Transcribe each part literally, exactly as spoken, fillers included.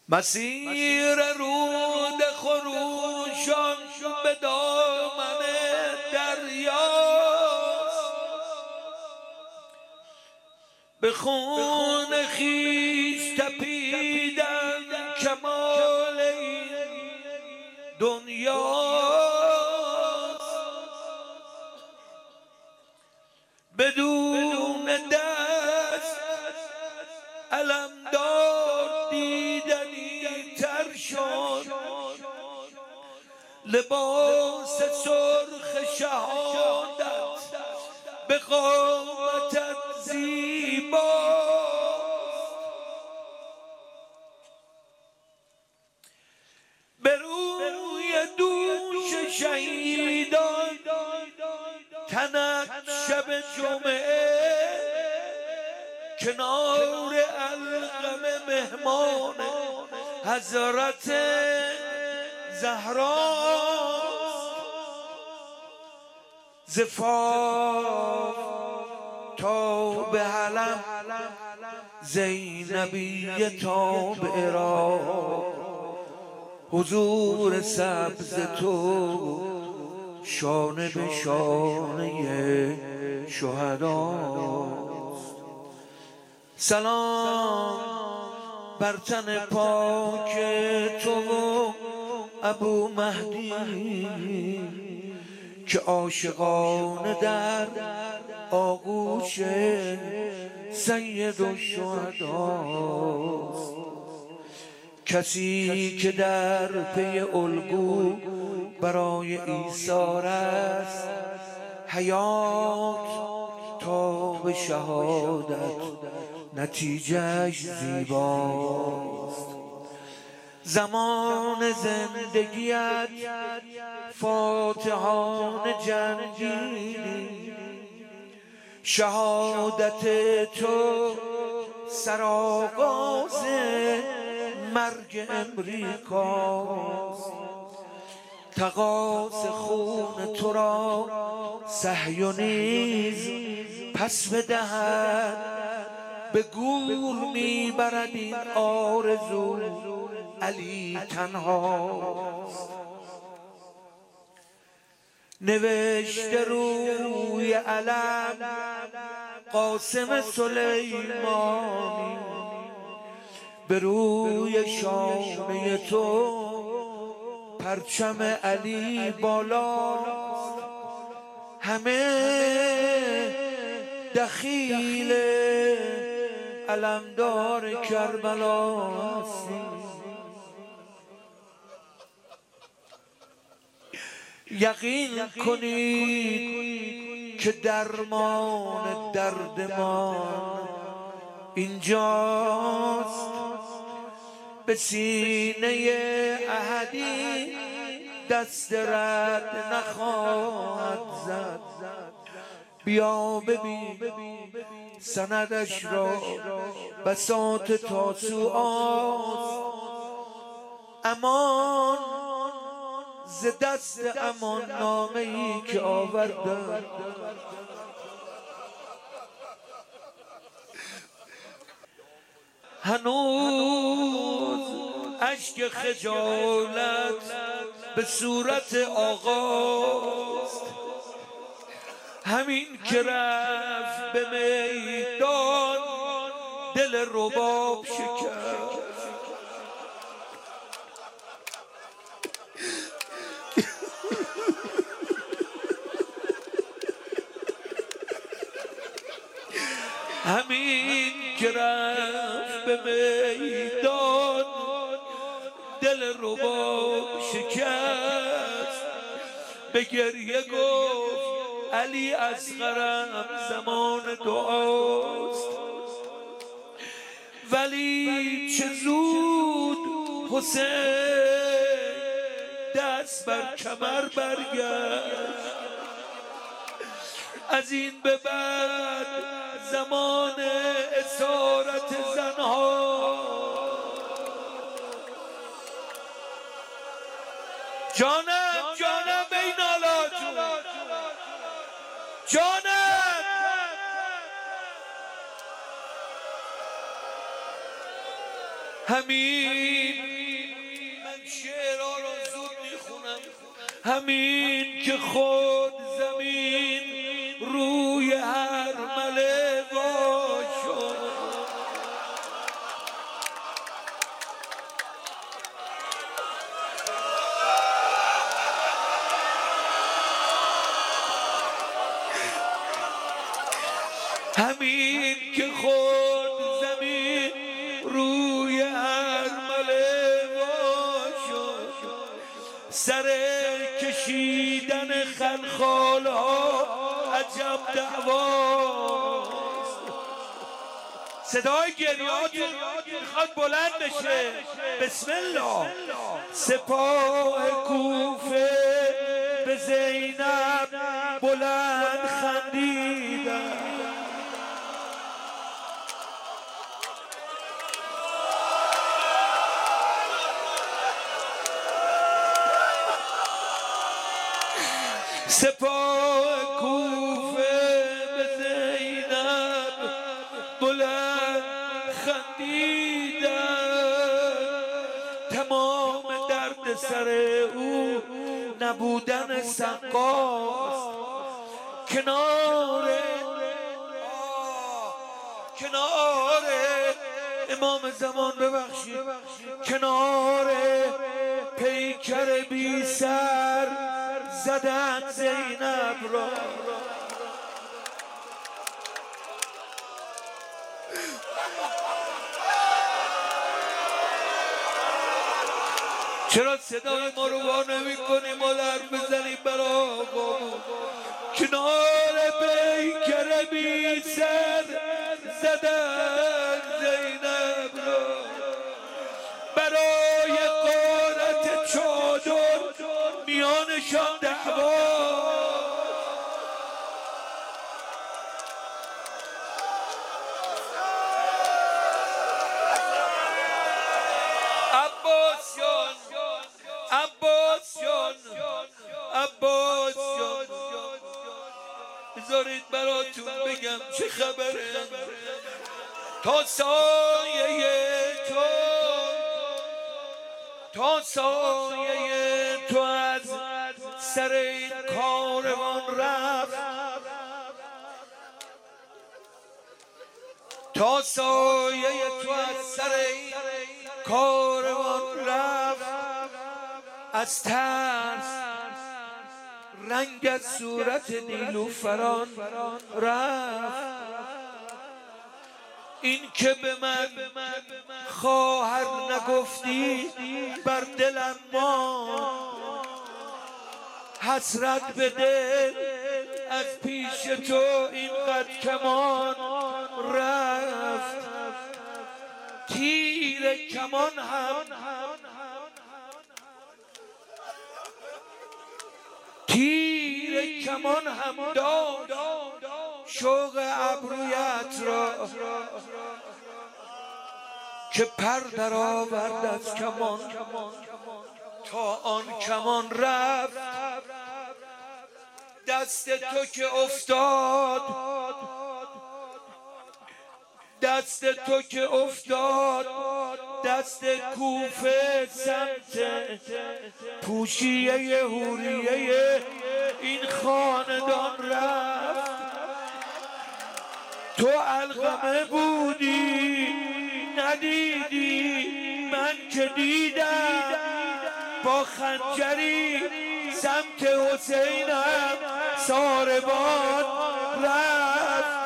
مسیر رود خروشان به دامن دریاست، به خون خویش تپیدن کمال این دنیاست، بدون دست علمدار دیدنی تر شد، لباس سرخ شهادت به قامتت زیباست، به روی دوش شهیدان تنت شب جمعه، کنار القم مهمان حضرت زهراست، ز فاف تا به حلم زینبیه تا به عراق، حضور سبز تو شانه به شانه شهداست. سلام بر تن پاک تو و ابو مهدی که عاشقانه در آغوش سید الشهداست، کسی که در پی الگو برای ایثار است، حیات تا به شهادت نتیجهش زیباست. زمان زندگیت فاتحان جنگی، شهادت تو سرآغاز مرگ امریکاست، تقاص خون تو را صهیونیز پس بدهد، به گور میبرد این آرزو علی تنهاست. نوشته روی علم قاسم سلیمانی، به روی شانه تو پرچم علی بالاست، همه دخیل علمدار کربلاست. یقین کنید که درمان دردمان اینجاست، به سینه احدی دست رد نخواهد زد، بیا ببین سندش را بساط تاسوعاست، امان ز دست امان نامه ای که آوردم، هنوز اشک خجالت به صورت آقاست، همین که رفت به میدان دل رباب شکست. همین که رفت به میدان دل رباب شکست، به گریه گفت علی اصغرم زمان دعاست، ولی چه زود حسین دست بر کمر برگشت، از این به بعد زمان اسارت زنها. جانم جانم بینالا جون، جانم همین من شعرها رو زود میخونم، همین که خود زمین روی هرمله وا شد، همین که خود زمین روی هرمله وا شد، سر کشیدن خلخال ها عجب دعواست. صدای گریاتون میخواد بلند بشه. بسم الله. سپاه کوفه به زینب بلند خندیدن، سپاه کوفه به زینب بلند خندیدن، تمام درد سر او نبودن سقاست. کنار کنار امام زمان ببخشید، کنار پیکر بی سر زدن زینب را. چرا صدای ما رو وا نمی کنی؟ ما در بزنیم برا بابو. کنار پیکر بی سر زدن زینب را، برای غارت چادر میانشان دعوا. عباس جان، عباس جان، عباس جان، بذارید براتون بگم چه خبره. تا سایه تو، تا سایه تو از سر این کاروان رفت، تا سایه تو از سر این کاروان رفت، از ترس رنگ از صورت نیلوفران رفت. این که به من خواهر نگفتی بر دلم ما، حسرت به دل از پیش تو اینقدر کمان رفت. تیر کمان هم تیر کمان هم داد شوق ابرویت را، که پر در آورد از کمان تا آن کمان رفت. دست تو که افتاد، دست تو که افتاد دست کوفه سمت پوشیه حوریه این خاندان رفت. تو علقمه بودی ندیدی، من که دیدم با خنجری سمت حسینم ساربان رفت.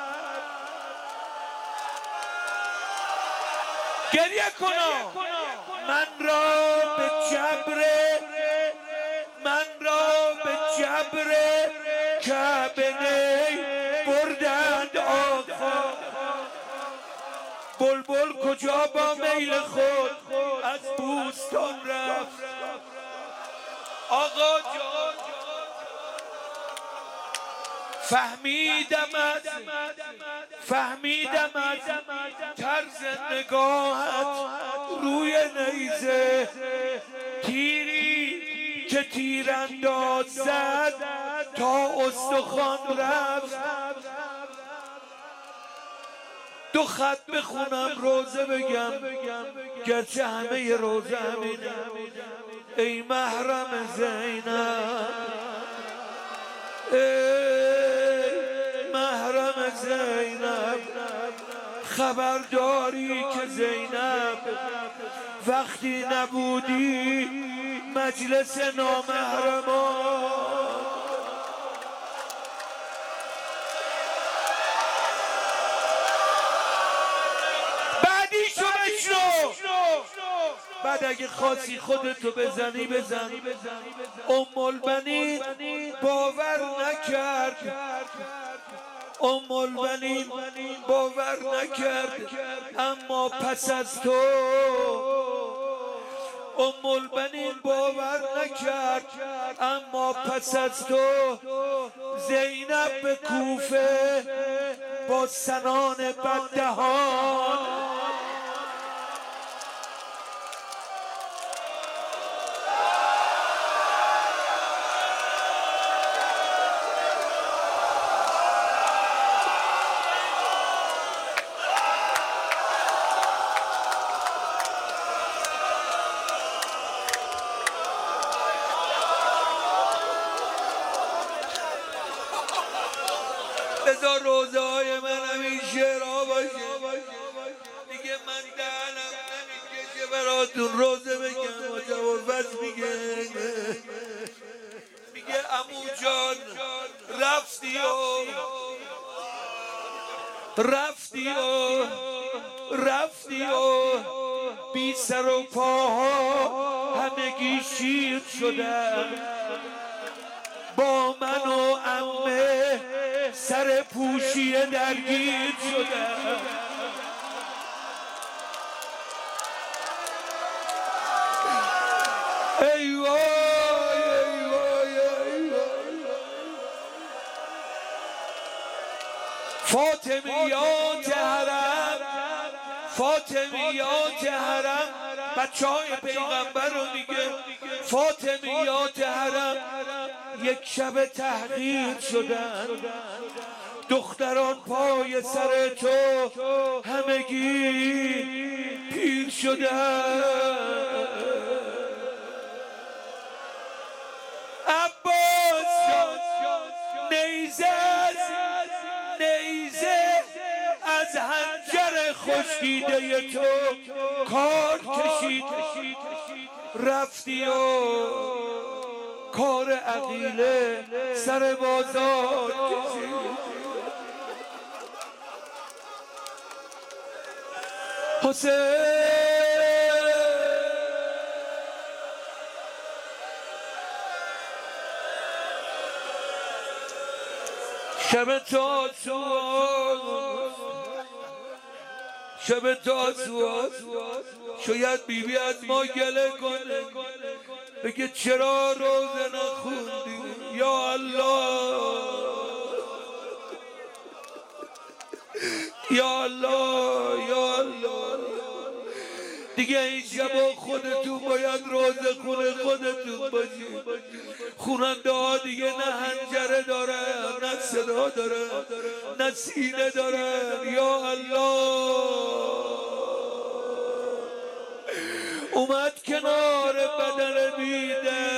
گریه کنا من را به جبر، من را به جبر کعبه بردند آقا. بلبل کجا با میل خود از بوستان رفت. آقا جان فهمیدم از فهمیدم از طرز نگاهت روی نیزه، تیری که تیرانداز زد تا استخوان رفت. دو خط بخونم روزه بگم گرچه همه ی روزه همینه. ای محرم زینب، ای محرم زینب، خبر داری که زینب وقتی نبودی مجلس نامحرمان. بعدیشو بشنو، بعد اگه خاصی خودتو بزنی بزن. ام البنین باور نکرد، ام البنین باور نکرد، اما پس از تو ام البنین باور نکرد، اما پس از تو زینب به کوفه با سنان بددهان بذار روزه های من همین شعرها باشه. دیگه من دهنم نمیکشه براتون روزه بگم. متوفز میگه میگه عمو جان رفتی و رفتی و رفتی و بی سر و پاها همگی شیر شدن، با من و عمه سر پوشیه درگیر شدم. ای وای ای وای ای وای، فاطمیات حرم، فاطمیات حرم، بچه های پیغمبر رو میگه فاطمیات حرم یک شب تحقیر شدن. دختران پای سر تو همگی پیر شدن. عباس نیزه نیزه از حنجر خشکیده تو کار کشید، رفتی و کار عقیله سر بازار کشید. حسین شب تاسوعات، شب تاسوعات شاید بیبی از ما گله کنه بگه چرا روزه نخوندی. یا الله یا الله یا الله، دیگه این شبا خودتون باید روزه خونه خودتون باشید. خوننده ها دیگه نه حنجره دارن، نه صدا دارن، نه سینه دارن. یا الله اومد کنار بدن بیده،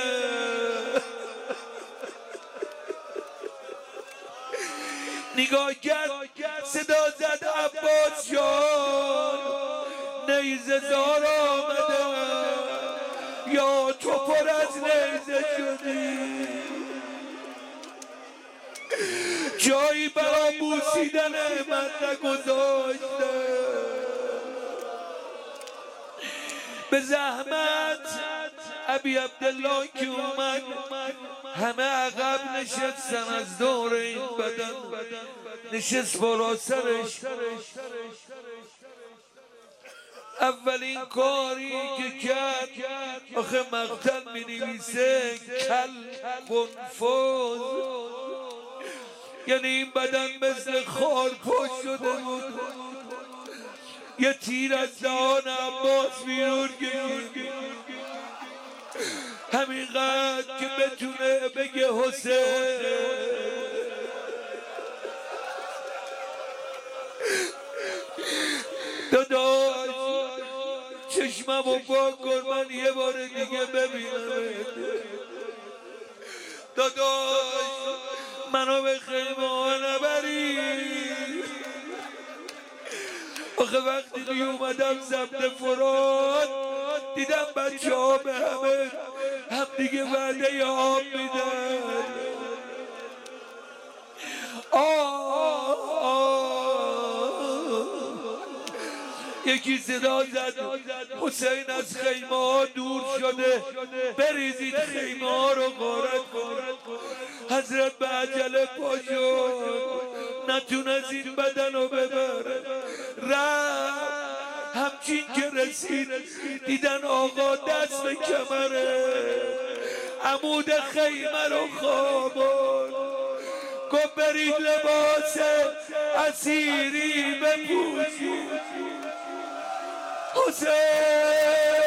نگاه کرد صدا زد عباس جان نیزه زار آمده، یا تو پر از نیزه شدی، جایی برا بوسیدن من نگذاشته. به زحمت ابی عبدالله که اومد همه عقب نشستن از دور این بدن، نشست بالا سرش. اولین کاری که کرد آخه مقتل می نویسه کل قنفذ، یعنی این بدن مثل خارپشت شده بود. یه تیر از دهان عباس بیرون کشید، همینقدر که بتونه بگه حسین. چشمم و پاک کن من یه بار دیگه ببینم داداش منو به خیمه ها نبری آخه وقتی می اومدم زبط فرات دیدم بچه ها به همه هم دیگه وعده آب میدن آه یکی صدا زد حسین از خیمه ها دور شده بریزید خیمه ها رو غارت کنید حضرت به عجله پا شد نتونست این بدن رو ببره رفت همچین که رسید دیدن آقا دست به کمره عمود خیمه رو خوابون گفت برید لباس اسیری بپوشید حسین